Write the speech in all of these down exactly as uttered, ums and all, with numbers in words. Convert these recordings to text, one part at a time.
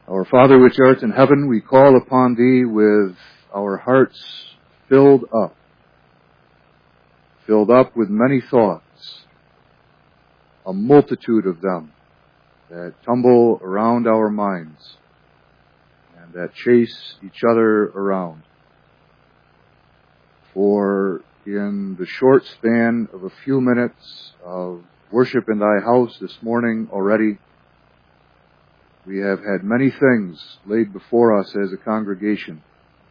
Our Father which art in heaven, we call upon Thee with our hearts filled up, filled up with many thoughts, a multitude of them that tumble around our minds and that chase each other around. For in the short span of a few minutes of worship in Thy house this morning already, we have had many things laid before us as a congregation.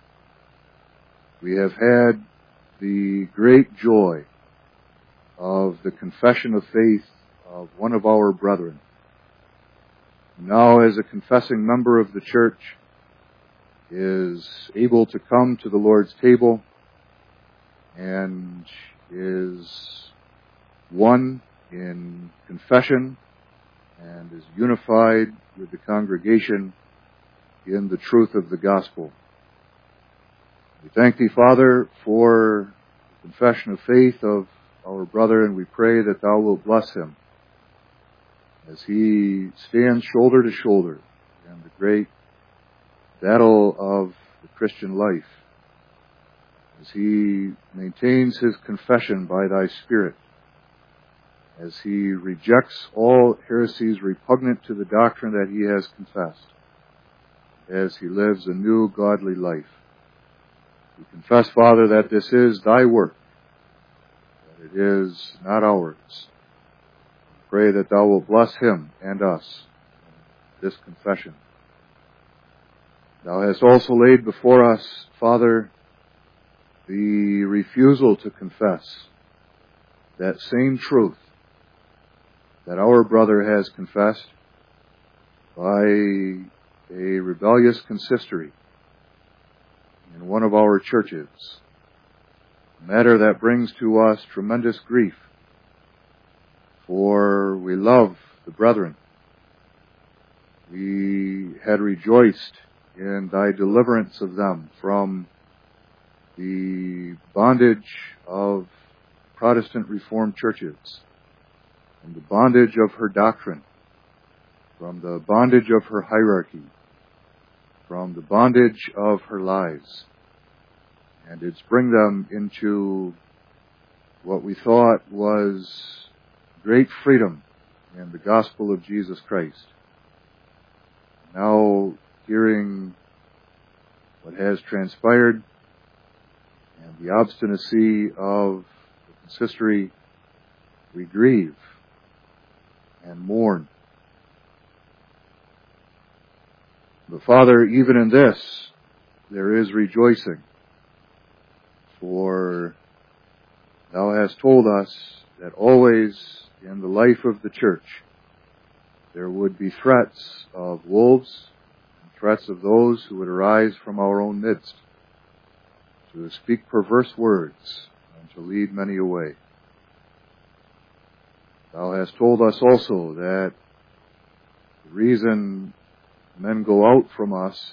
We have had the great joy of the confession of faith of one of our brethren. Now, as a confessing member of the church, is able to come to the Lord's table and is one in confession and is unified with the congregation in the truth of the gospel. We thank Thee, Father, for the confession of faith of our brother, and we pray that Thou wilt bless him as he stands shoulder to shoulder in the great battle of the Christian life, as he maintains his confession by Thy Spirit, as he rejects all heresies repugnant to the doctrine that he has confessed, as he lives a new godly life. We confess, Father, that this is Thy work, that it is not ours. We pray that Thou wilt bless him and us in this confession. Thou hast also laid before us, Father, the refusal to confess that same truth that our brother has confessed by a rebellious consistory in one of our churches, a matter that brings to us tremendous grief, for we love the brethren. We had rejoiced in Thy deliverance of them from the bondage of Protestant Reformed churches, from the bondage of her doctrine, from the bondage of her hierarchy, from the bondage of her lies, and it's bring them into what we thought was great freedom in the gospel of Jesus Christ. Now, hearing what has transpired and the obstinacy of the consistory, we grieve and mourn. But Father, even in this, there is rejoicing, for Thou hast told us that always in the life of the church there would be threats of wolves, and threats of those who would arise from our own midst to speak perverse words and to lead many away. Thou hast told us also that the reason men go out from us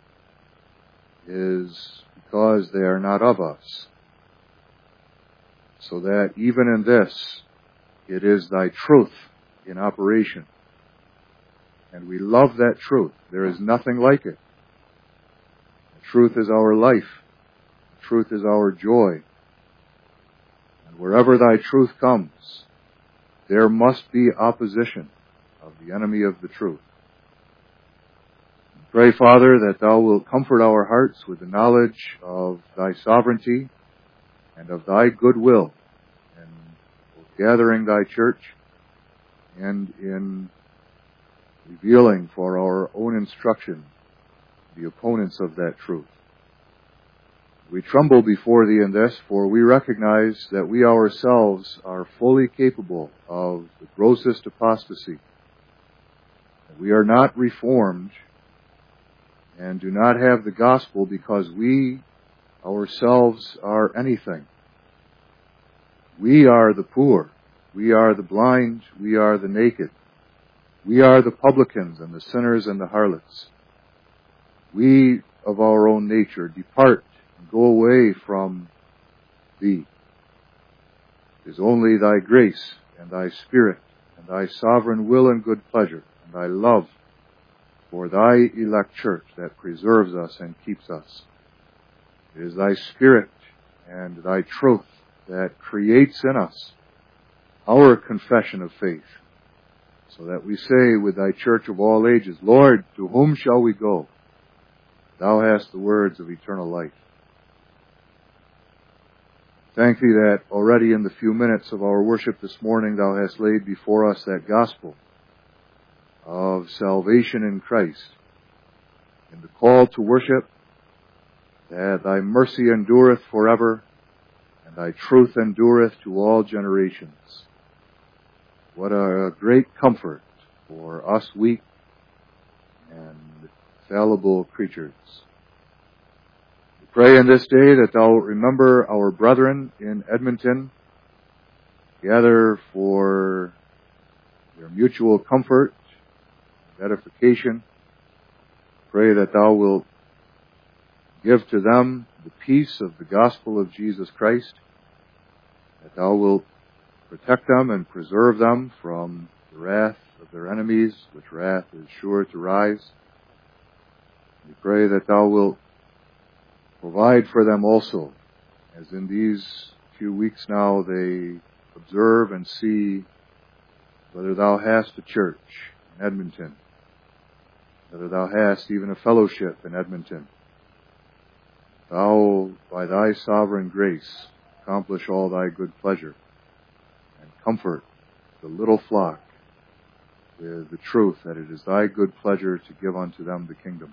is because they are not of us, so that even in this it is Thy truth in operation. And we love that truth. There is nothing like it. The truth is our life. The truth is our joy. And wherever Thy truth comes, there must be opposition of the enemy of the truth. We pray, Father, that Thou wilt comfort our hearts with the knowledge of Thy sovereignty and of Thy goodwill in both gathering Thy church and in revealing for our own instruction the opponents of that truth. We tremble before Thee in this, for we recognize that we ourselves are fully capable of the grossest apostasy. We are not reformed and do not have the gospel because we ourselves are anything. We are the poor. We are the blind. We are the naked. We are the publicans and the sinners and the harlots. We, of our own nature, depart and go away from Thee. It is only Thy grace and Thy Spirit and Thy sovereign will and good pleasure and Thy love for thy elect church that preserves us and keeps us. It is thy Spirit and thy truth that creates in us our confession of faith, so that we say with thy church of all ages, Lord, to whom shall we go? Thou hast the words of eternal life. Thank thee that already in the few minutes of our worship this morning thou hast laid before us that gospel of salvation in Christ, in the call to worship, that thy mercy endureth forever, and thy truth endureth to all generations. What a great comfort for us weak and fallible creatures. We pray in this day that thou remember our brethren in Edmonton, gather for their mutual comfort and edification. Pray that thou wilt give to them the peace of the gospel of Jesus Christ, that thou wilt protect them and preserve them from the wrath of their enemies, which wrath is sure to rise. We pray that thou wilt provide for them also, as in these few weeks now they observe and see whether thou hast a church in Edmonton, whether thou hast even a fellowship in Edmonton. Thou, by thy sovereign grace, accomplish all thy good pleasure and comfort the little flock with the truth that it is thy good pleasure to give unto them the kingdom.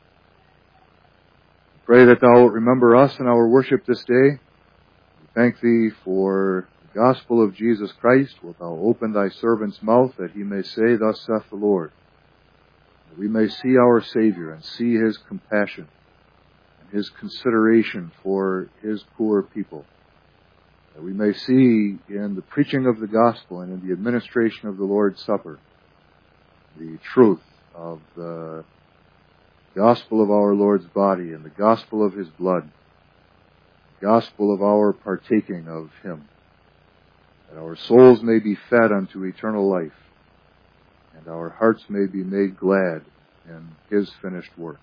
Pray that thou wilt remember us in our worship this day. We thank thee for the gospel of Jesus Christ. Wilt thou open thy servant's mouth that he may say, Thus saith the Lord, that we may see our Savior and see his compassion, his consideration for his poor people, that we may see in the preaching of the gospel and in the administration of the Lord's Supper the truth of the gospel of our Lord's body and the gospel of his blood, the gospel of our partaking of him, that our souls may be fed unto eternal life and our hearts may be made glad in his finished work.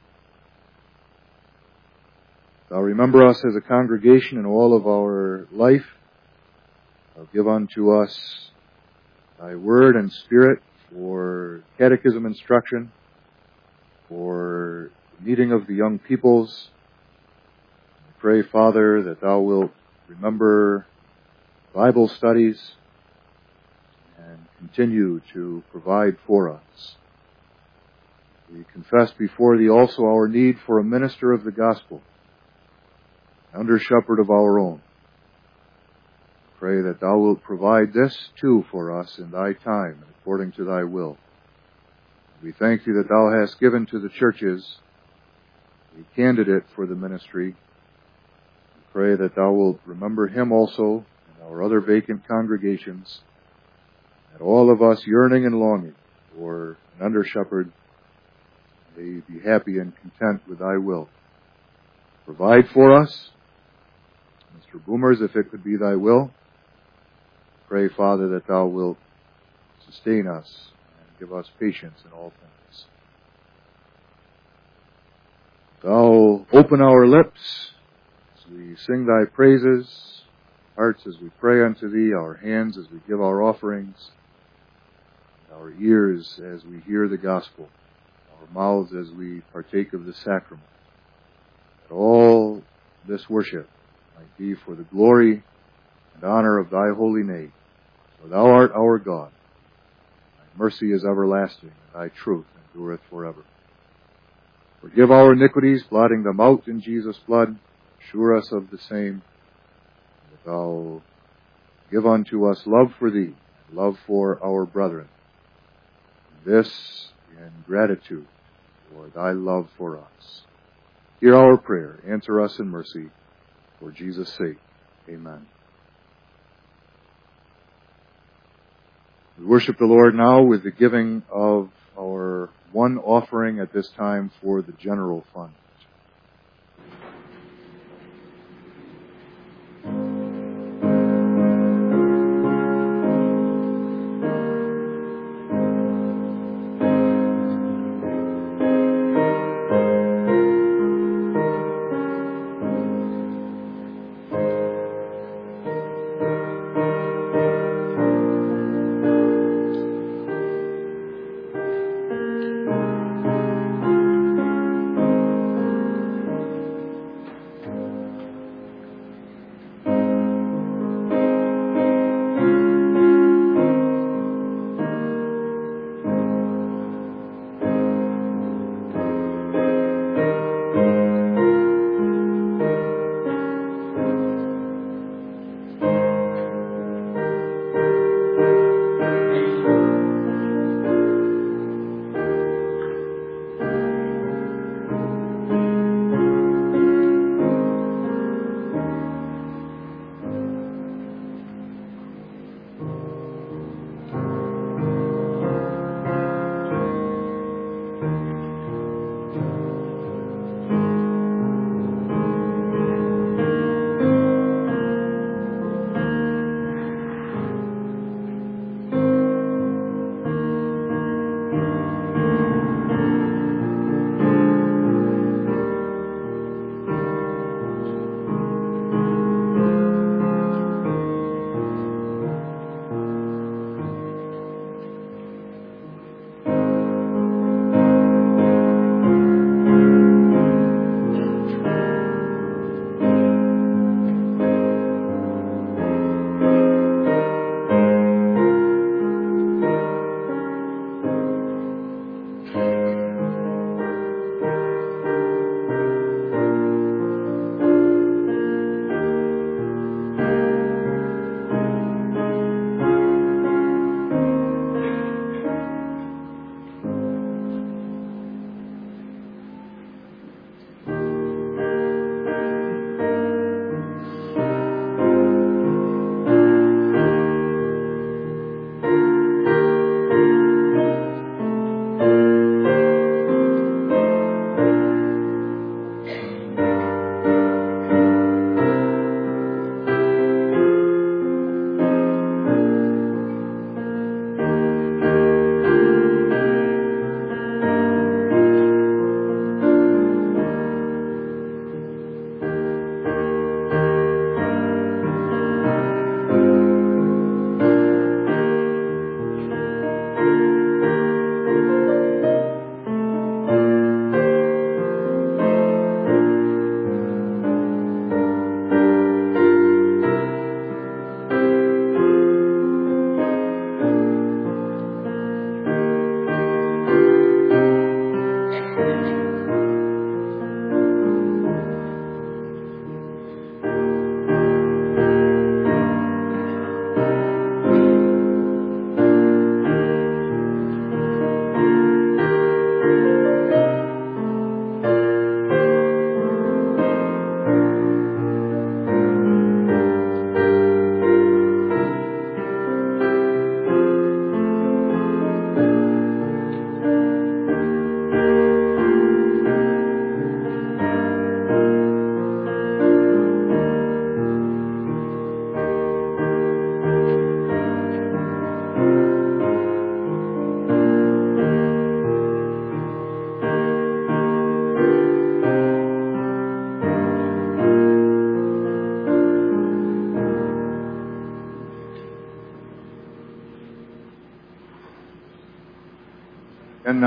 Thou remember us as a congregation in all of our life. Thou give unto us thy word and spirit for catechism instruction, for the meeting of the young peoples. I pray, Father, that thou wilt remember Bible studies and continue to provide for us. We confess before thee also our need for a minister of the gospel, under shepherd of our own. Pray that thou wilt provide this too for us in thy time and according to thy will. We thank thee that thou hast given to the churches a candidate for the ministry. We pray that thou wilt remember him also and our other vacant congregations, that all of us yearning and longing for an under shepherd may be happy and content with thy will. Provide for us, Mister Boomers, if it could be thy will. Pray, Father, that thou wilt sustain us and give us patience in all things. Thou open our lips as we sing thy praises, hearts as we pray unto thee, our hands as we give our offerings, our ears as we hear the gospel, our mouths as we partake of the sacrament. That all this worship might be for the glory and honor of thy holy name. For thou art our God. Thy mercy is everlasting, and thy truth endureth forever. Forgive our iniquities, blotting them out in Jesus' blood. Assure us of the same. That thou give unto us love for thee, love for our brethren. This in gratitude for thy love for us. Hear our prayer. Answer us in mercy. For Jesus' sake. Amen. We worship the Lord now with the giving of our one offering at this time for the general fund.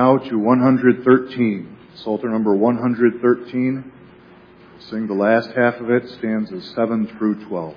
now to one hundred thirteen, Psalter number one hundred thirteen. Sing the last half of it, stanzas seven through twelve.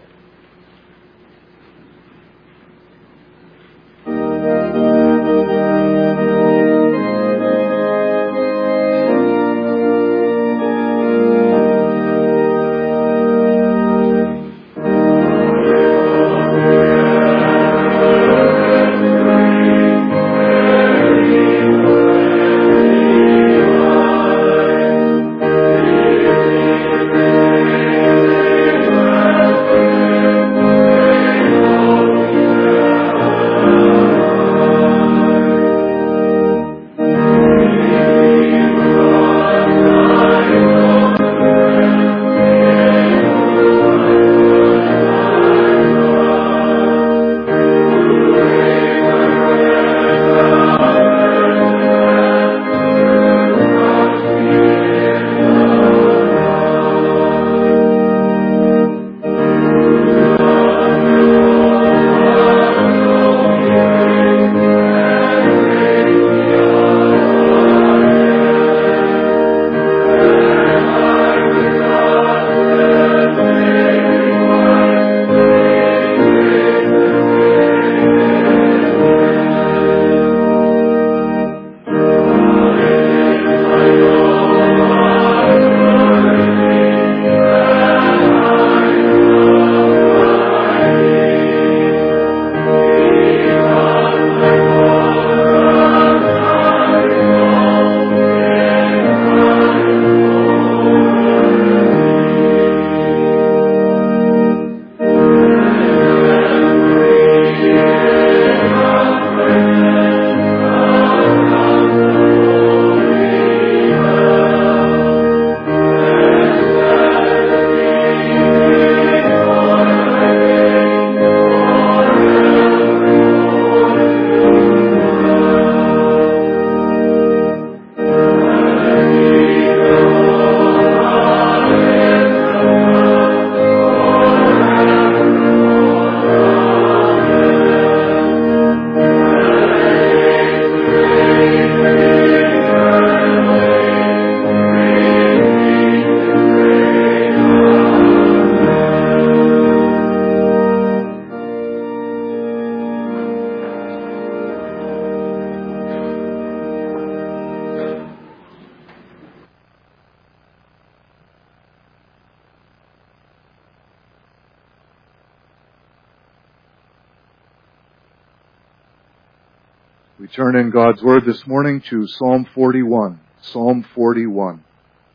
We turn in God's Word this morning to Psalm forty-one. Psalm forty-one.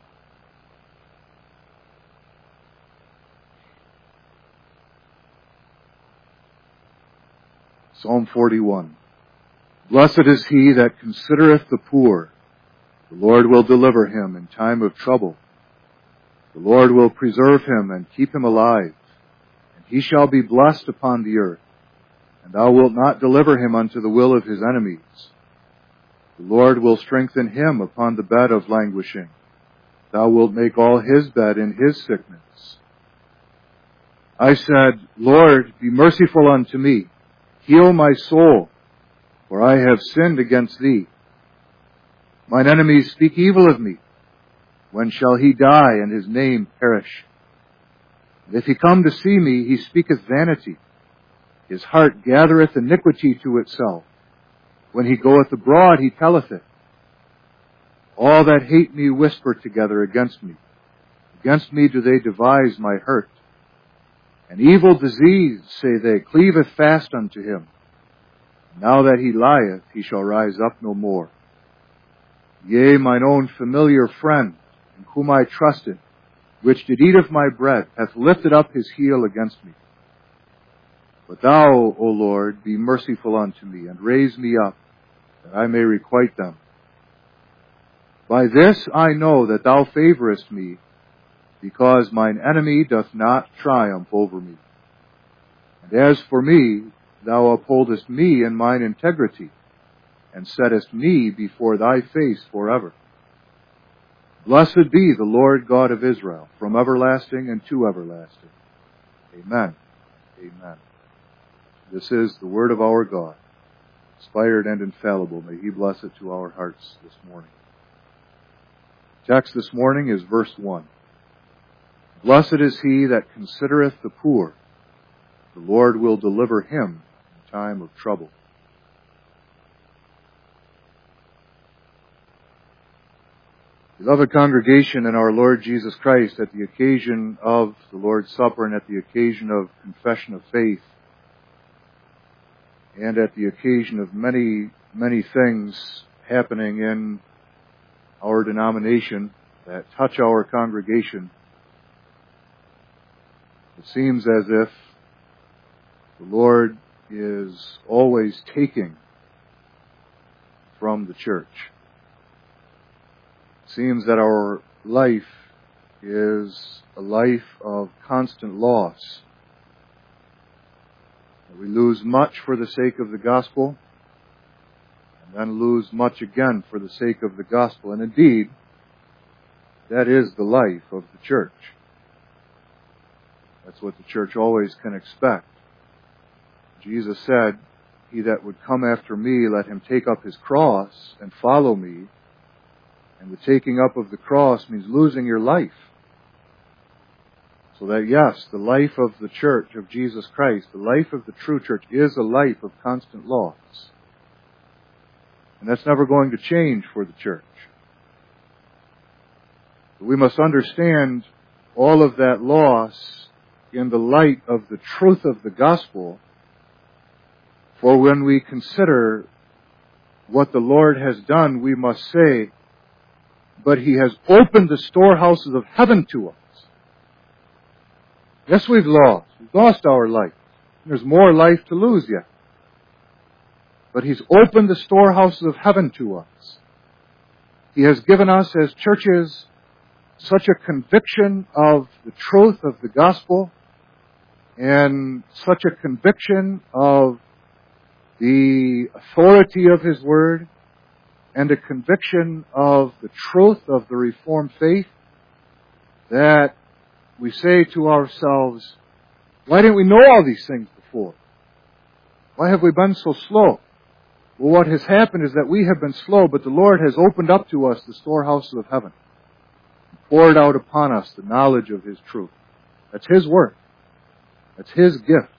Psalm forty-one. Blessed is he that considereth the poor. The Lord will deliver him in time of trouble. The Lord will preserve him and keep him alive. And he shall be blessed upon the earth. And thou wilt not deliver him unto the will of his enemies. The Lord will strengthen him upon the bed of languishing. Thou wilt make all his bed in his sickness. I said, Lord, be merciful unto me. Heal my soul, for I have sinned against thee. Mine enemies speak evil of me. When shall he die and his name perish? And if he come to see me, he speaketh vanity. His heart gathereth iniquity to itself. When he goeth abroad, he telleth it. All that hate me whisper together against me. Against me do they devise my hurt. An evil disease, say they, cleaveth fast unto him. Now that he lieth, he shall rise up no more. Yea, mine own familiar friend, in whom I trusted, which did eat of my bread, hath lifted up his heel against me. But thou, O Lord, be merciful unto me, and raise me up, that I may requite them. By this I know that thou favorest me, because mine enemy doth not triumph over me. And as for me, thou upholdest me in mine integrity, and settest me before thy face forever. Blessed be the Lord God of Israel, from everlasting and to everlasting. Amen. Amen. This is the word of our God. inspired and infallible. May He bless it to our hearts this morning. Text this morning is verse one. Blessed is he that considereth the poor. The Lord will deliver him in time of trouble. Beloved congregation in our Lord Jesus Christ, at the occasion of the Lord's Supper and at the occasion of confession of faith, and at the occasion of many, many things happening in our denomination that touch our congregation, it seems as if the Lord is always taking from the church. It seems that our life is a life of constant loss. That we lose much for the sake of the gospel, and then lose much again for the sake of the gospel. And indeed, that is the life of the church. That's what the church always can expect. Jesus said, he that would come after me, let him take up his cross and follow me. And the taking up of the cross means losing your life. So that yes, the life of the church of Jesus Christ, the life of the true church, is a life of constant loss. And that's never going to change for the church. But we must understand all of that loss in the light of the truth of the gospel. For when we consider what the Lord has done, we must say, but He has opened the storehouses of heaven to us. Yes, we've lost. We've lost our life. There's more life to lose yet. But He's opened the storehouses of heaven to us. He has given us as churches such a conviction of the truth of the gospel and such a conviction of the authority of His Word and a conviction of the truth of the Reformed faith that we say to ourselves, why didn't we know all these things before? Why have we been so slow? Well, what has happened is that we have been slow, but the Lord has opened up to us the storehouses of heaven, poured out upon us the knowledge of His truth. That's His work. That's His gift.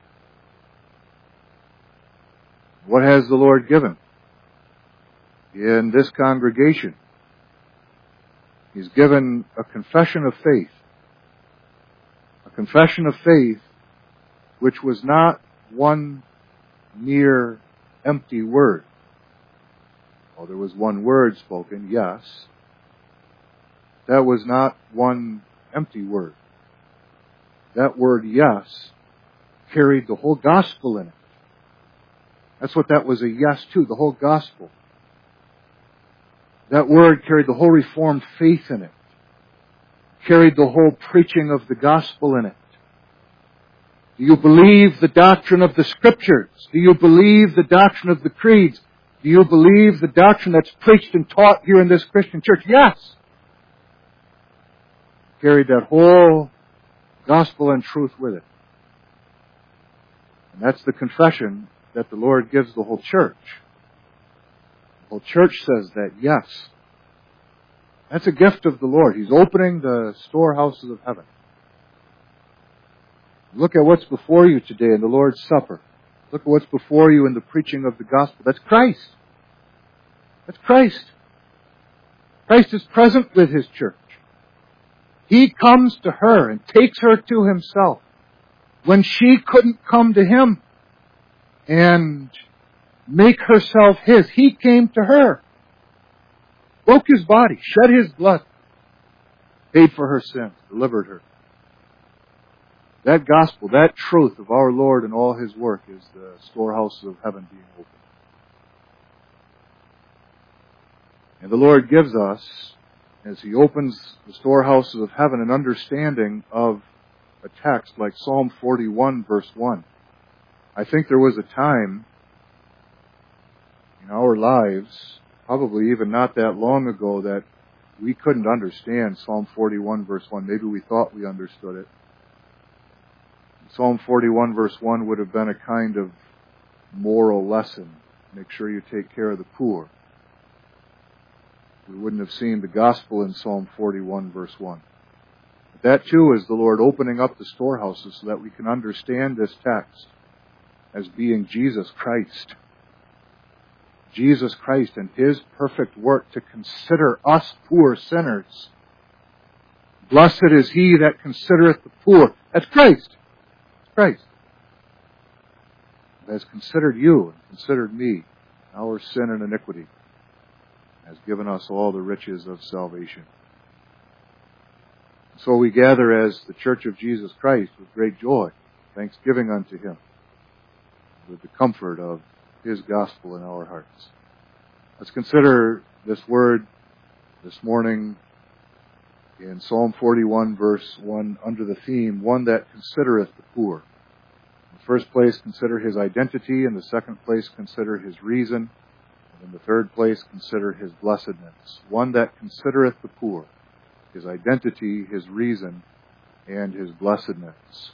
What has the Lord given? In this congregation, He's given a confession of faith. A confession of faith which was not one mere empty word. Well, there was one word spoken, yes. That was not one empty word. That word, yes, carried the whole gospel in it. That's what that was a yes to, the whole gospel. That word carried the whole Reformed faith in it. Carried the whole preaching of the gospel in it. Do you believe the doctrine of the Scriptures? Do you believe the doctrine of the creeds? Do you believe the doctrine that's preached and taught here in this Christian church? Yes. Carried that whole gospel and truth with it. And that's the confession that the Lord gives the whole church. The whole church says that, yes. That's a gift of the Lord. He's opening the storehouses of heaven. Look at what's before you today in the Lord's Supper. Look at what's before you in the preaching of the gospel. That's Christ. That's Christ. Christ is present with His church. He comes to her and takes her to Himself. When she couldn't come to Him and make herself His, He came to her. Broke His body, shed His blood, paid for her sins, delivered her. That gospel, that truth of our Lord and all His work is the storehouses of heaven being opened. And the Lord gives us, as He opens the storehouses of heaven, an understanding of a text like Psalm forty-one, verse one. I think there was a time in our lives, probably even not that long ago, that we couldn't understand Psalm forty-one, verse one. Maybe we thought we understood it. Psalm forty-one, verse one would have been a kind of moral lesson make sure you take care of the poor. We wouldn't have seen the gospel in Psalm forty-one, verse one. But that too is the Lord opening up the storehouses so that we can understand this text as being Jesus Christ. Jesus Christ and His perfect work to consider us poor sinners. Blessed is he that considereth the poor. That's Christ. It's Christ. Has considered you and considered me, our sin and iniquity, has given us all the riches of salvation. So we gather as the Church of Jesus Christ with great joy, thanksgiving unto Him, with the comfort of His gospel in our hearts. Let's consider this word this morning in Psalm forty-one, verse one, under the theme, one that considereth the poor. In the first place, consider His identity. In the second place, consider His reason. And in the third place, consider His blessedness. One that considereth the poor. His identity, His reason, and His blessedness.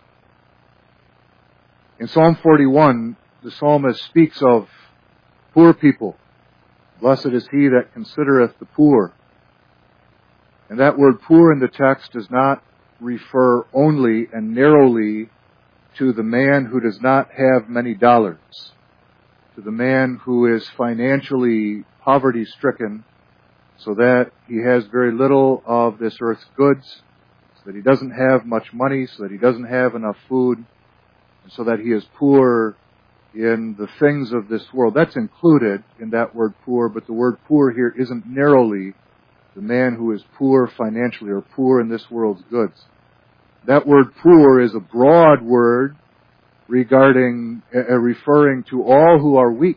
In Psalm forty-one, the psalmist speaks of poor people. Blessed is he that considereth the poor. And that word poor in the text does not refer only and narrowly to the man who does not have many dollars, to the man who is financially poverty-stricken, so that he has very little of this earth's goods, so that he doesn't have much money, so that he doesn't have enough food, and so that he is poor in the things of this world. That's included in that word poor, but the word poor here isn't narrowly the man who is poor financially or poor in this world's goods. That word poor is a broad word regarding, uh, referring to all who are weak.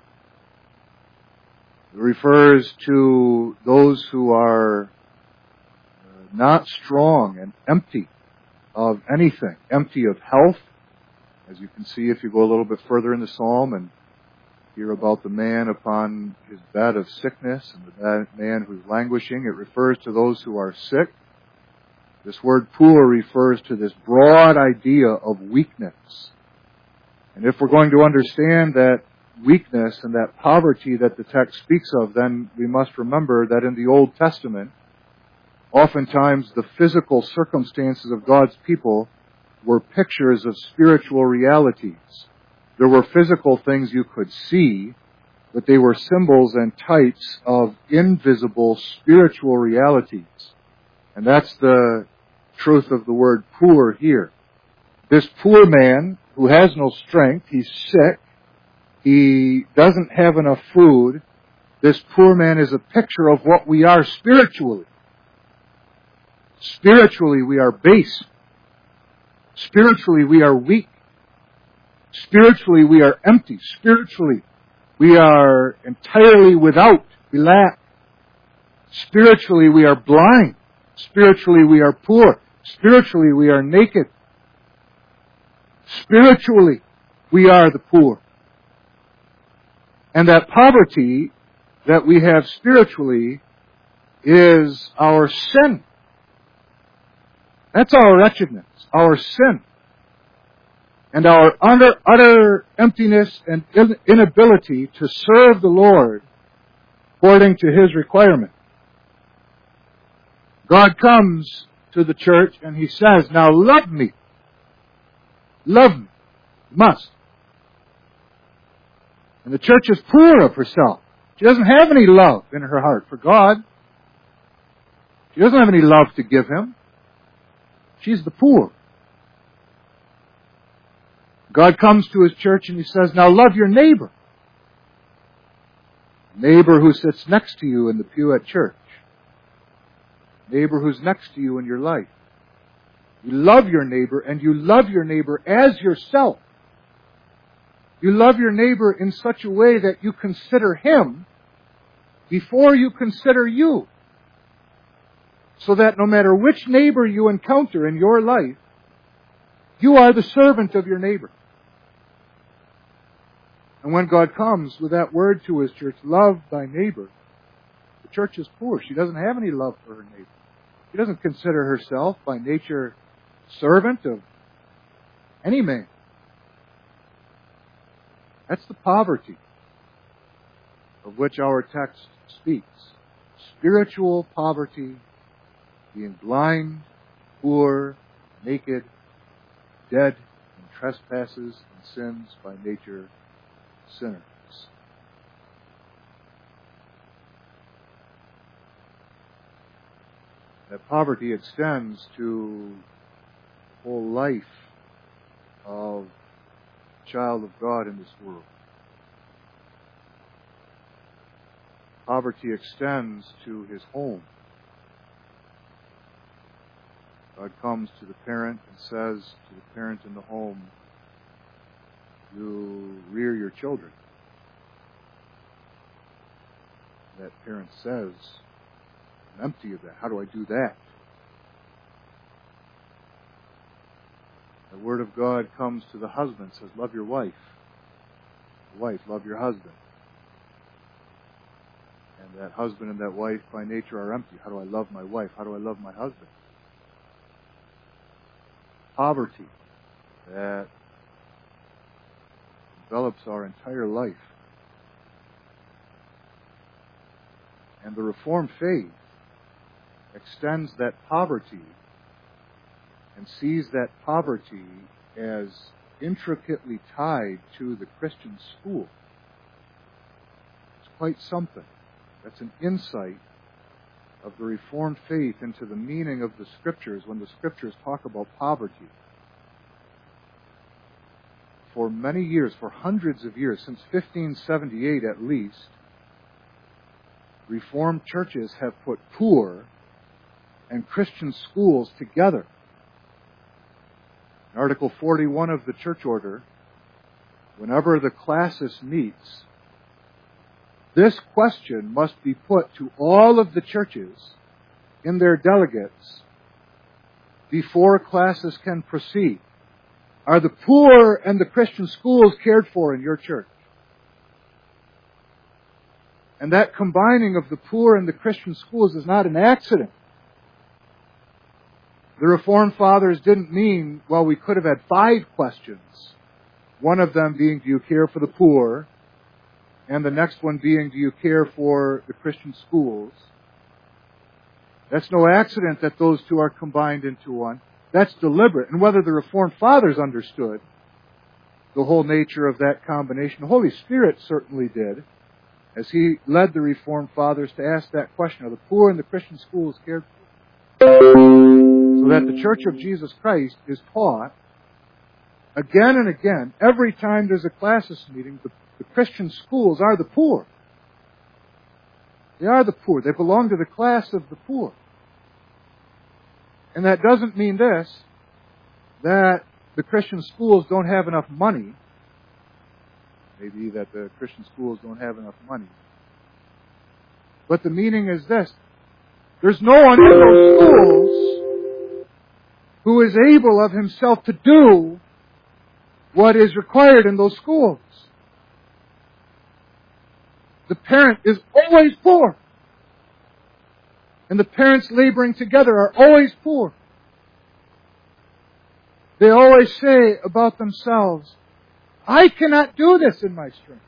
It refers to those who are not strong and empty of anything, empty of health, as you can see if you go a little bit further in the psalm and hear about the man upon his bed of sickness and the man who's languishing. It refers to those who are sick. This word poor refers to this broad idea of weakness. And if we're going to understand that weakness and that poverty that the text speaks of, then we must remember that in the Old Testament, oftentimes the physical circumstances of God's people were pictures of spiritual realities. There were physical things you could see, but they were symbols and types of invisible spiritual realities. And that's the truth of the word poor here. This poor man who has no strength, he's sick, he doesn't have enough food. This poor man is a picture of what we are spiritually. Spiritually, we are base. Spiritually, we are weak. Spiritually, we are empty. Spiritually, we are entirely without. We lack. Spiritually, we are blind. Spiritually, we are poor. Spiritually, we are naked. Spiritually, we are the poor. And that poverty that we have spiritually is our sin. That's our wretchedness, our sin. And our utter, utter emptiness and inability to serve the Lord according to His requirement. God comes to the church and He says, now love me. Love me. You must. And the church is poor of herself. She doesn't have any love in her heart for God. She doesn't have any love to give Him. She's the poor. God comes to His church and He says, now love your neighbor. Neighbor who sits next to you in the pew at church. Neighbor who's next to you in your life. You love your neighbor, and you love your neighbor as yourself. You love your neighbor in such a way that you consider him before you consider you. So that no matter which neighbor you encounter in your life, you are the servant of your neighbor. And when God comes with that word to His church, love thy neighbor, the church is poor. She doesn't have any love for her neighbor. She doesn't consider herself by nature servant of any man. That's the poverty of which our text speaks. Spiritual poverty, being blind, poor, naked, dead in trespasses and sins, by nature sinners. That poverty extends to the whole life of a child of God in this world. Poverty extends to his home. God comes to the parent and says to the parent in the home, you rear your children. That parent says, I'm empty of that. How do I do that? The Word of God comes to the husband, says, love your wife. The wife, love your husband. And that husband and that wife by nature are empty. How do I love my wife? How do I love my husband? Poverty that develops our entire life. And the Reformed faith extends that poverty and sees that poverty as intricately tied to the Christian school. It's quite something. That's an insight of the Reformed faith into the meaning of the Scriptures when the Scriptures talk about poverty. For many years, for hundreds of years, since fifteen seventy-eight at least, Reformed churches have put poor and Christian schools together. In Article forty-one of the Church Order, whenever the classis meets, this question must be put to all of the churches in their delegates before classis can proceed. Are the poor and the Christian schools cared for in your church? And that combining of the poor and the Christian schools is not an accident. The Reformed Fathers didn't mean, well, we could have had five questions. One of them being, do you care for the poor? And the next one being, do you care for the Christian schools? That's no accident that those two are combined into one. That's deliberate. And whether the Reformed Fathers understood the whole nature of that combination, the Holy Spirit certainly did, as He led the Reformed Fathers to ask that question, are the poor in the Christian schools cared for? So that the Church of Jesus Christ is taught again and again, every time there's a classis meeting, the, the Christian schools are the poor. They are the poor. They belong to the class of the poor. And that doesn't mean this, that the Christian schools don't have enough money. Maybe that the Christian schools don't have enough money. But the meaning is this. There's no one in those schools who is able of himself to do what is required in those schools. The parent is always poor. And the parents laboring together are always poor. They always say about themselves, I cannot do this in my strength.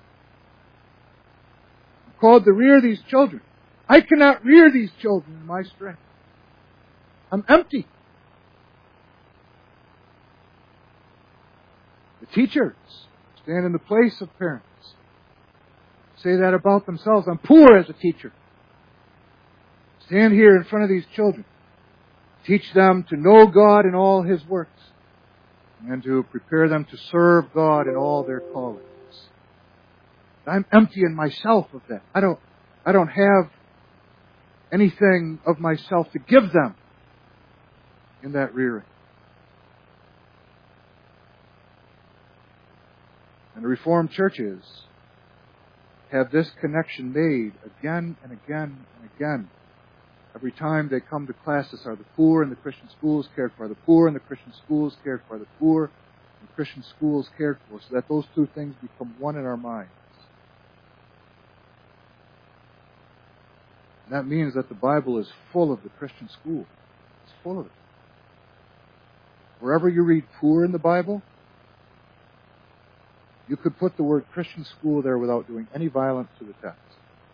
I'm called to rear these children. I cannot rear these children in my strength. I'm empty. The teachers stand in the place of parents. Say that about themselves. I'm poor as a teacher. Stand here in front of these children. Teach them to know God in all His works. And to prepare them to serve God in all their callings. I'm empty in myself of that. I don't, I don't have anything of myself to give them in that rearing. And the Reformed churches have this connection made again and again and again. Every time they come to classes, are the poor in the Christian schools cared for? Are the poor in the Christian schools cared for? Are the poor in the Christian schools cared for? So that those two things become one in our minds. And that means that the Bible is full of the Christian school. It's full of it. Wherever you read poor in the Bible, You could put the word Christian school there without doing any violence to the text.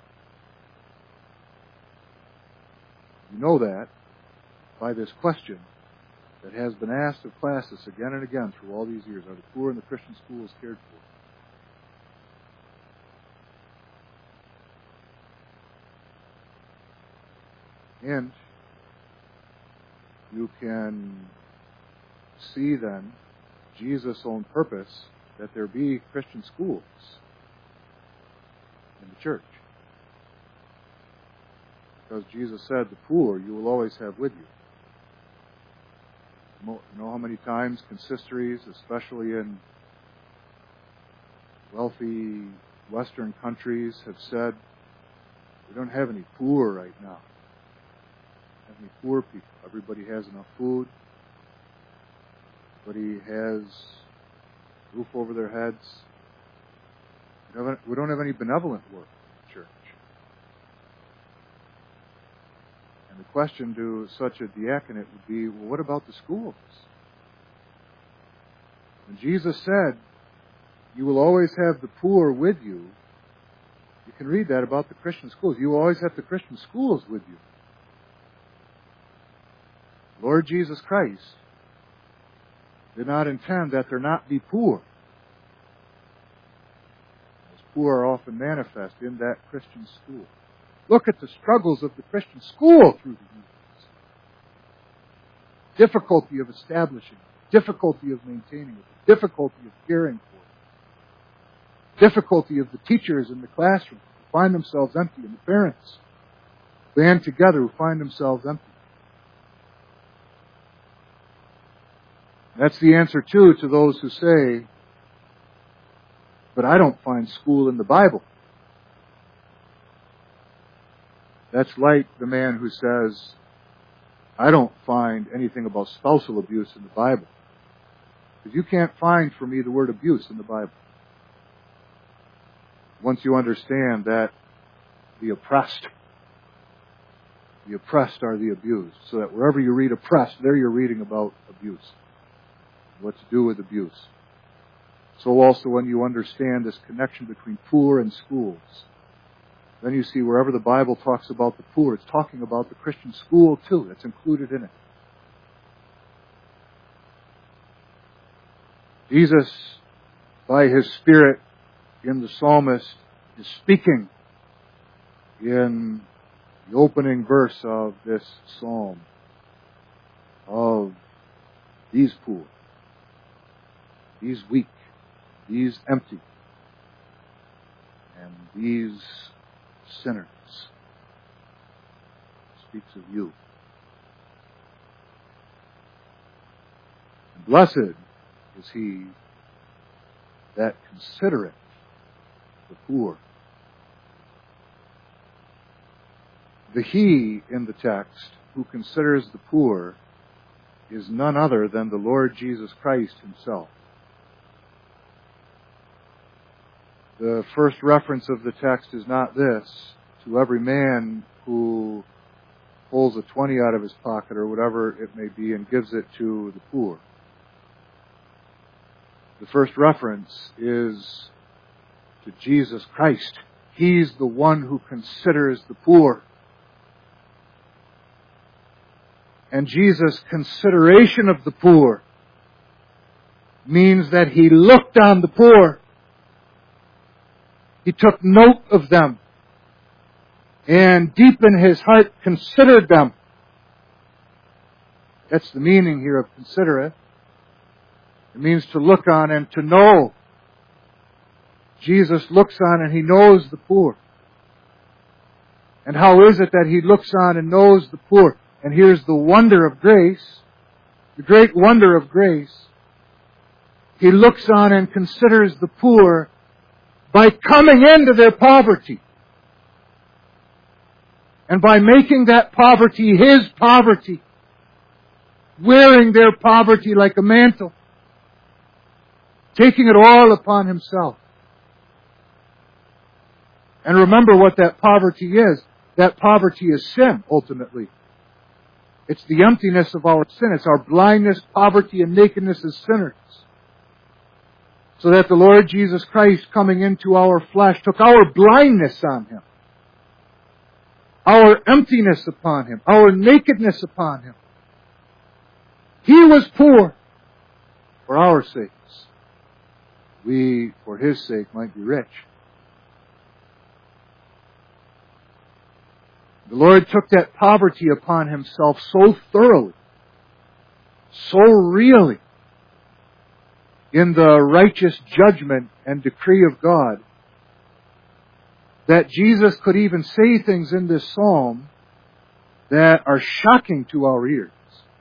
You know that by this question that has been asked of classes again and again through all these years. Are the poor in the Christian schools cared for? And you can see then Jesus' own purpose that there be Christian schools in the church. Because Jesus said, the poor you will always have with you. You know how many times consistories, especially in wealthy Western countries, have said, we don't have any poor right now. We don't have any poor people. Everybody has enough food. Everybody has a roof over their heads. We don't have, we don't have any benevolent work in the church. The question to such a diaconate would be, well, what about the schools? When Jesus said, you will always have the poor with you, you can read that about the Christian schools. You will always have the Christian schools with you. Lord Jesus Christ did not intend that there not be poor. As poor are often manifest in that Christian school. Look at the struggles of the Christian school through the years. Difficulty of establishing it, difficulty of maintaining it, difficulty of caring for it, difficulty of the teachers in the classroom who find themselves empty, and the parents band together who find themselves empty. That's the answer, too, to those who say, but I don't find school in the Bible. That's like the man who says, I don't find anything about spousal abuse in the Bible. Because you can't find for me the word abuse in the Bible. Once you understand that the oppressed, the oppressed are the abused. So that wherever you read oppressed, there you're reading about abuse. What to do with abuse. So also when you understand this connection between poor and schools, then you see wherever the Bible talks about the poor, it's talking about the Christian school too. That's included in it. Jesus, by His Spirit in the psalmist, is speaking in the opening verse of this psalm of these poor, these weak, these empty, and these sinners. Speaks of you. And blessed is he that considereth the poor. The he in the text who considers the poor is none other than the Lord Jesus Christ Himself. The first reference of the text is not this, to every man who pulls a twenty out of his pocket or whatever it may be and gives it to the poor. The first reference is to Jesus Christ. He's the one who considers the poor. And Jesus' consideration of the poor means that He looked on the poor. He took note of them and deep in His heart considered them. That's the meaning here of considereth. It means to look on and to know. Jesus looks on and He knows the poor. And how is it that He looks on and knows the poor? And here's the wonder of grace, the great wonder of grace. He looks on and considers the poor by coming into their poverty. And by making that poverty His poverty. Wearing their poverty like a mantle. Taking it all upon Himself. And remember what that poverty is. That poverty is sin, ultimately. It's the emptiness of our sin. It's our blindness, poverty, and nakedness as sinners. So that the Lord Jesus Christ, coming into our flesh, took our blindness on Him, our emptiness upon Him, our nakedness upon Him. He was poor for our sakes. We, for His sake, might be rich. The Lord took that poverty upon Himself so thoroughly, so really, in the righteous judgment and decree of God, that Jesus could even say things in this psalm that are shocking to our ears.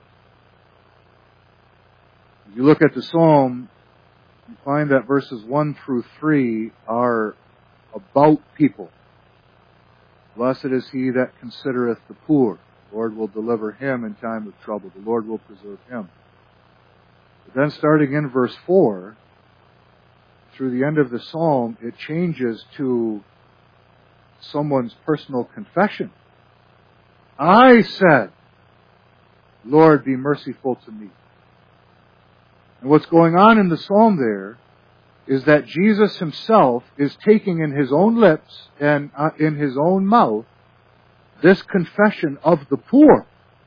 If you look at the psalm, you find that verses one through three are about people. Blessed is he that considereth the poor. The Lord will deliver him in time of trouble. The Lord will preserve him. But then starting in verse four, through the end of the psalm, it changes to someone's personal confession. I said, Lord, be merciful to me. And what's going on in the psalm there is that Jesus Himself is taking in His own lips and uh, in His own mouth this confession of the poor.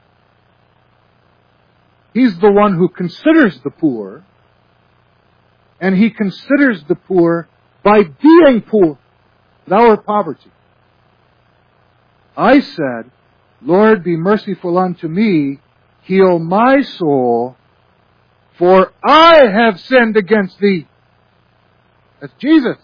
He's the one who considers the poor, and He considers the poor by being poor, with our poverty. I said, Lord, be merciful unto me, heal my soul, for I have sinned against Thee. That's Jesus.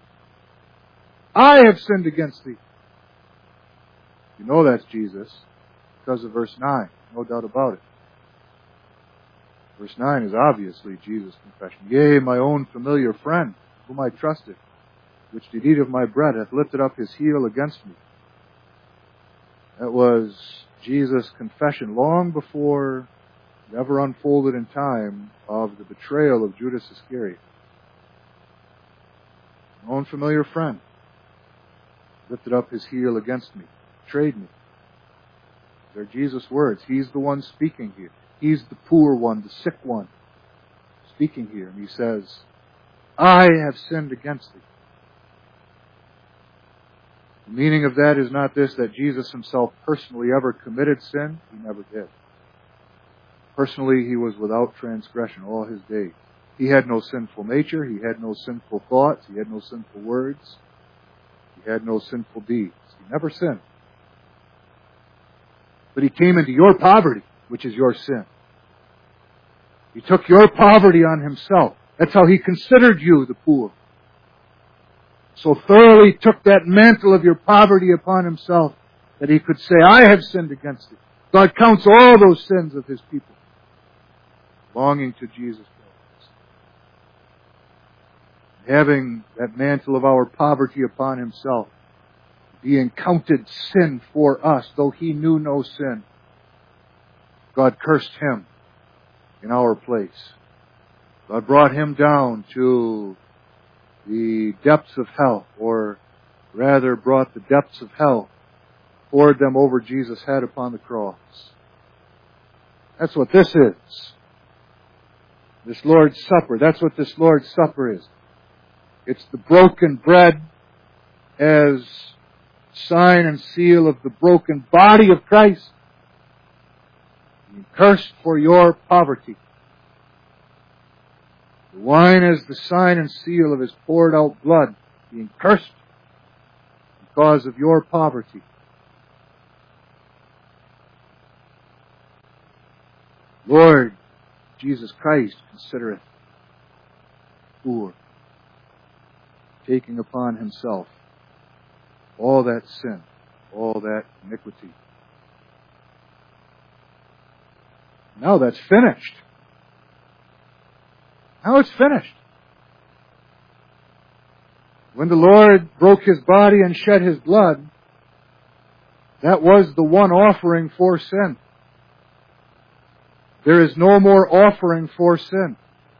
I have sinned against Thee. You know that's Jesus because of verse nine. No doubt about it. Verse nine is obviously Jesus' confession. Yea, my own familiar friend, whom I trusted, which did eat of my bread, hath lifted up his heel against me. That was Jesus' confession long before it ever unfolded in time of the betrayal of Judas Iscariot. My own familiar friend lifted up his heel against me, betrayed me. They're Jesus' words. He's the one speaking here. He's the poor one, the sick one, speaking here. And He says, I have sinned against Thee. The meaning of that is not this, that Jesus Himself personally ever committed sin. He never did. Personally, He was without transgression all His days. He had no sinful nature. He had no sinful thoughts. He had no sinful words. He had no sinful deeds. He never sinned. But He came into your poverty, which is your sin. He took your poverty on Himself. That's how He considered you, the poor. So thoroughly took that mantle of your poverty upon Himself that He could say, I have sinned against Thee. God counts all those sins of His people belonging to Jesus Christ. Having that mantle of our poverty upon Himself, being counted sin for us, though He knew no sin, God cursed Him in our place. God brought Him down to the depths of hell, or rather brought the depths of hell, poured them over Jesus' head upon the cross. That's what this is. This Lord's Supper. That's what this Lord's Supper is. It's the broken bread as sign and seal of the broken body of Christ. Being cursed for your poverty. The wine as the sign and seal of His poured out blood. Being cursed because of your poverty. Lord Jesus Christ considereth poor, taking upon Himself all that sin, all that iniquity. Now that's finished. Now it's finished. When the Lord broke His body and shed His blood, that was the one offering for sin. There is no more offering for sin.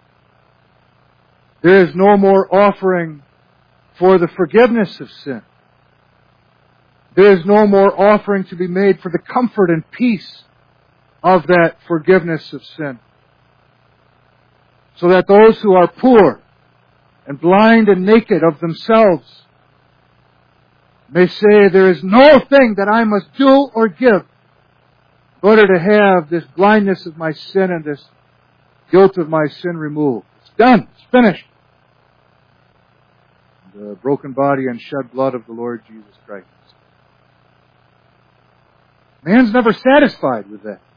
There is no more offering for the forgiveness of sin. There is no more offering to be made for the comfort and peace of that forgiveness of sin. So that those who are poor and blind and naked of themselves, may say, there is no thing that I must do or give in order to have this blindness of my sin and this guilt of my sin removed. It's done. It's finished. The broken body and shed blood of the Lord Jesus Christ. Man's never satisfied with that.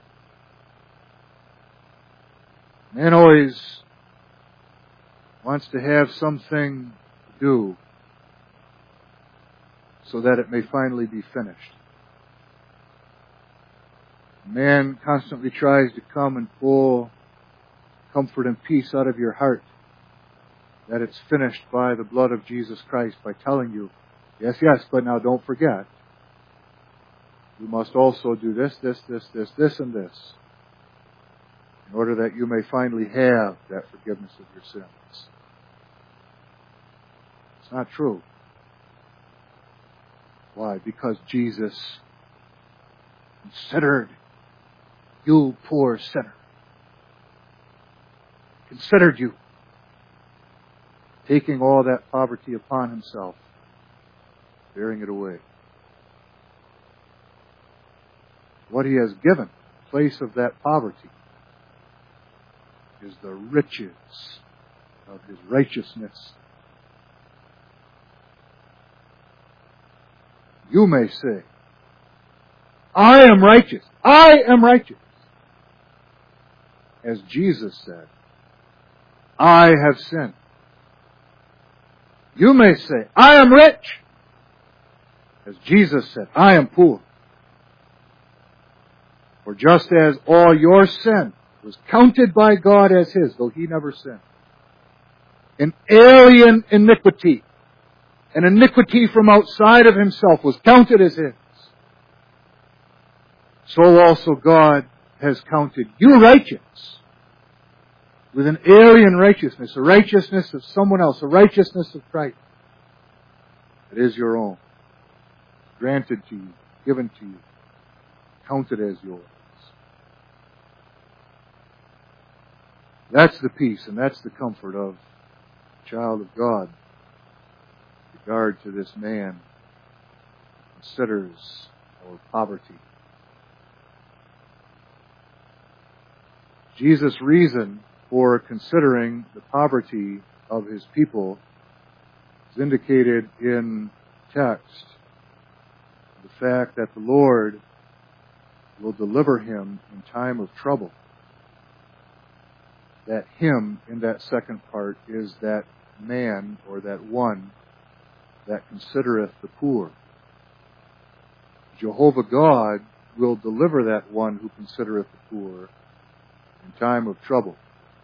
Man always wants to have something to do so that it may finally be finished. Man constantly tries to come and pull comfort and peace out of your heart that it's finished by the blood of Jesus Christ by telling you, yes, yes, but now don't forget, you must also do this, this, this, this, this, and this in order that you may finally have that forgiveness of your sins. It's not true. Why? Because Jesus considered you, poor sinner. Considered you. Taking all that poverty upon himself. Bearing it away. What he has given in place of that poverty is the riches of his righteousness. You may say, I am righteous. I am righteous. As Jesus said, I have sinned. You may say, I am rich. As Jesus said, I am poor. For just as all your sin was counted by God as his, though he never sinned, an alien iniquity, an iniquity from outside of himself was counted as his, so also God has counted you righteous with an alien righteousness, a righteousness of someone else, a righteousness of Christ. It is your own, granted to you, given to you, counted as yours. That's the peace and that's the comfort of the child of God with regard to this man who considers our poverty. Jesus' reason for considering the poverty of his people is indicated in text. The fact that the Lord will deliver him in time of trouble. That him in that second part is that man or that one that considereth the poor. Jehovah God will deliver that one who considereth the poor in time of trouble.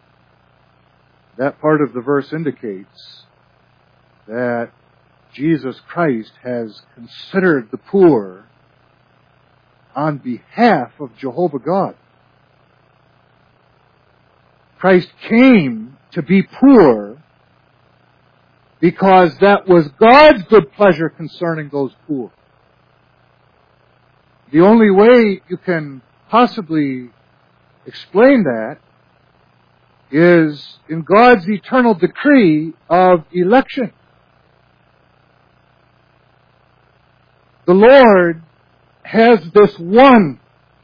That part of the verse indicates that Jesus Christ has considered the poor on behalf of Jehovah God. Christ came to be poor because that was God's good pleasure concerning those poor. The only way you can possibly explain that is in God's eternal decree of election. The Lord has this one.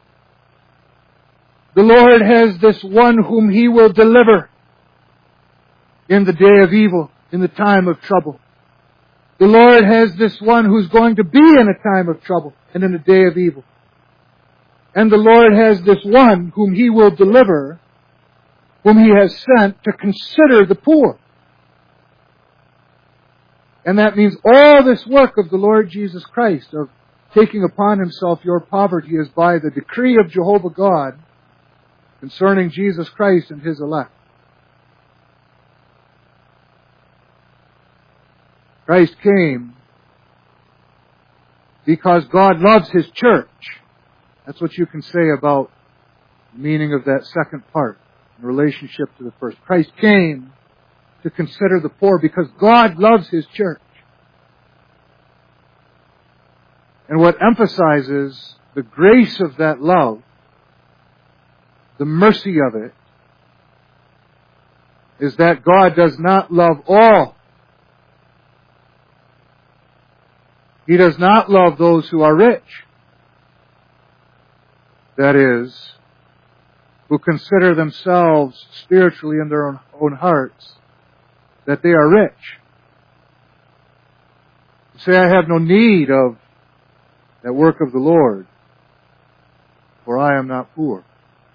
The Lord has this one whom he will deliver in the day of evil, in the time of trouble. The Lord has this one who's going to be in a time of trouble and in a day of evil. And the Lord has this one whom he will deliver, whom he has sent to consider the poor. And that means all this work of the Lord Jesus Christ, of taking upon himself your poverty, is by the decree of Jehovah God concerning Jesus Christ and his elect. Christ came because God loves his church. That's what you can say about the meaning of that second part in relationship to the first. Christ came to consider the poor because God loves his church. And what emphasizes the grace of that love, the mercy of it, is that God does not love all. He does not love those who are rich. That is, who consider themselves spiritually in their own, own hearts that they are rich. You say, I have no need of that work of the Lord, for I am not poor.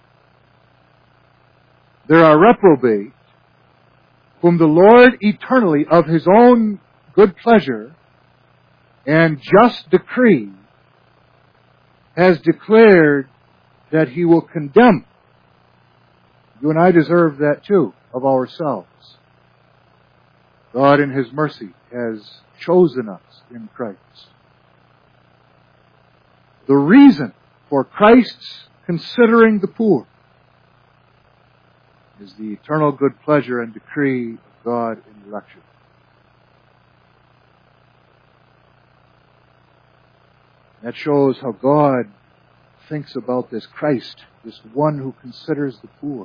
There are reprobate, whom the Lord eternally, of His own good pleasure and just decree, has declared that He will condemn. You and I deserve that too, of ourselves. God in His mercy has chosen us in Christ. The reason for Christ's considering the poor is the eternal good pleasure and decree of God in election. That shows how God thinks about this Christ, this one who considers the poor.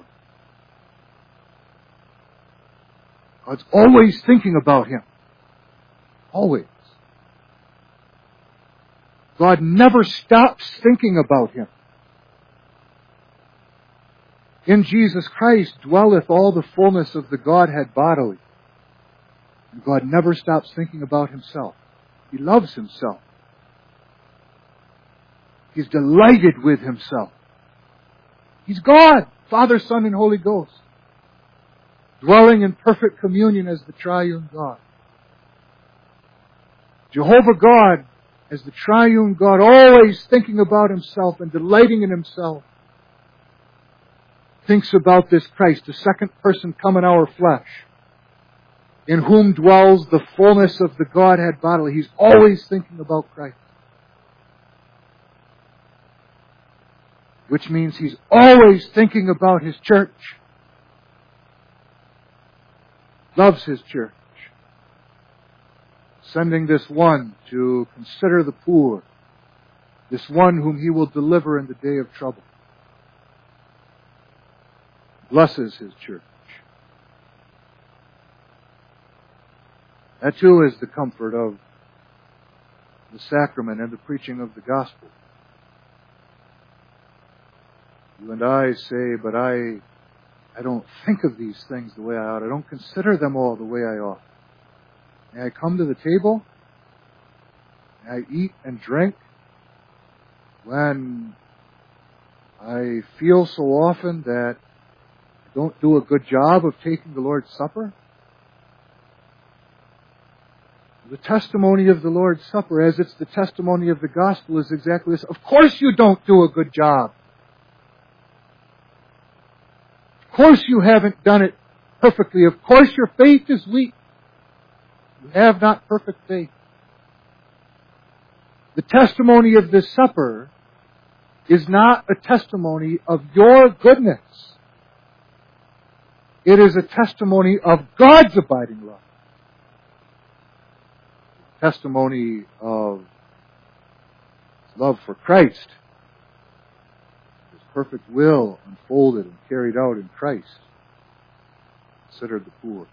God's always thinking about him. Always. God never stops thinking about him. In Jesus Christ dwelleth all the fullness of the Godhead bodily. And God never stops thinking about himself. He loves himself. He's delighted with himself. He's God, Father, Son, and Holy Ghost, dwelling in perfect communion as the triune God. Jehovah God, as the triune God, always thinking about himself and delighting in himself, thinks about this Christ, the second person come in our flesh, in whom dwells the fullness of the Godhead bodily. He's always thinking about Christ. Which means He's always thinking about His church. Loves His church. Sending this one to consider the poor. This one whom He will deliver in the day of trouble. Blesses His church. That too is the comfort of the sacrament and the preaching of the gospel. You and I say, but I, I don't think of these things the way I ought. I don't consider them all the way I ought. May I come to the table? May I eat and drink? When I feel so often that I don't do a good job of taking the Lord's Supper? The testimony of the Lord's Supper, as it's the testimony of the gospel, is exactly this. Of course you don't do a good job. Of course you haven't done it perfectly. Of course your faith is weak. You have not perfect faith. The testimony of this supper is not a testimony of your goodness. It is a testimony of God's abiding love. Testimony of His love for Christ. His perfect will unfolded and carried out in Christ. Consider the poor.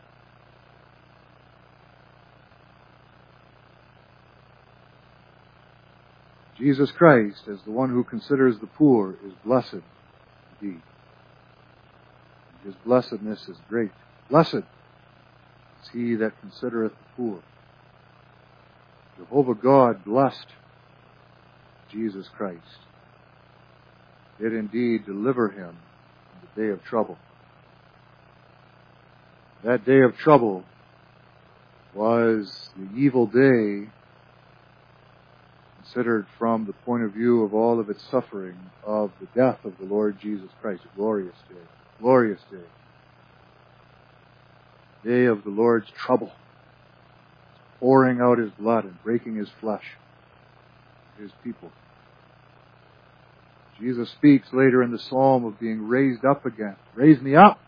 Jesus Christ, as the one who considers the poor, is blessed indeed. His blessedness is great. Blessed is he that considereth the poor. Jehovah God blessed Jesus Christ. Did indeed deliver him in the day of trouble. That day of trouble was the evil day considered from the point of view of all of its suffering of the death of the Lord Jesus Christ. A glorious day. Glorious day. Day of the Lord's trouble. Pouring out His blood and breaking His flesh. His people. Jesus speaks later in the psalm of being raised up again. Raise me up.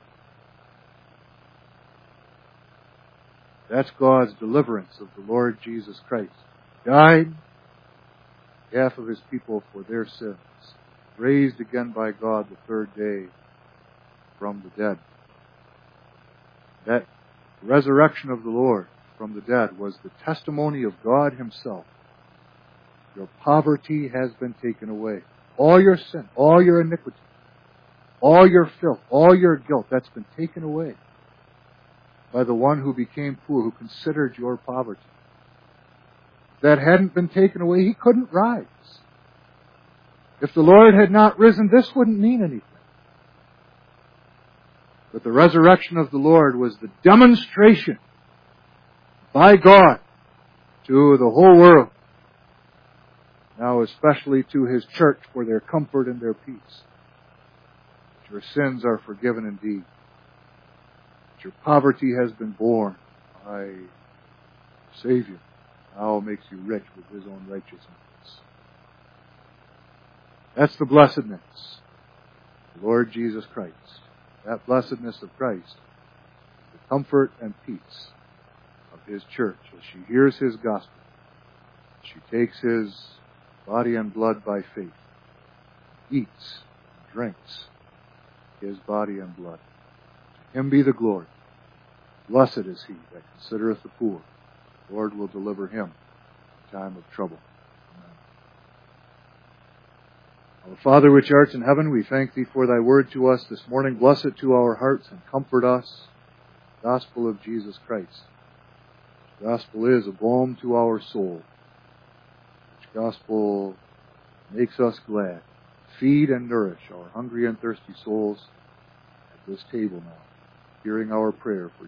That's God's deliverance of the Lord Jesus Christ. Died on behalf of His people for their sins. Raised again by God the third day from the dead. That resurrection of the Lord from the dead was the testimony of God Himself. Your poverty has been taken away. All your sin, all your iniquity, all your filth, all your guilt, that's been taken away by the one who became poor, who considered your poverty. If that hadn't been taken away, He couldn't rise. If the Lord had not risen, this wouldn't mean anything. But the resurrection of the Lord was the demonstration by God to the whole world, now especially to His church, for their comfort and their peace. That your sins are forgiven indeed. That your poverty has been borne by the Savior, now makes you rich with His own righteousness. That's the blessedness of the Lord Jesus Christ. That blessedness of Christ, the comfort and peace of His church as she hears His gospel, she takes His body and blood by faith, eats and drinks His body and blood. To Him be the glory. Blessed is he that considereth the poor. The Lord will deliver him in time of trouble. Our Father which art in heaven, we thank Thee for Thy word to us this morning. Bless it to our hearts and comfort us. The gospel of Jesus Christ. The gospel is a balm to our soul. The gospel makes us glad. Feed and nourish our hungry and thirsty souls at this table now, hearing our prayer for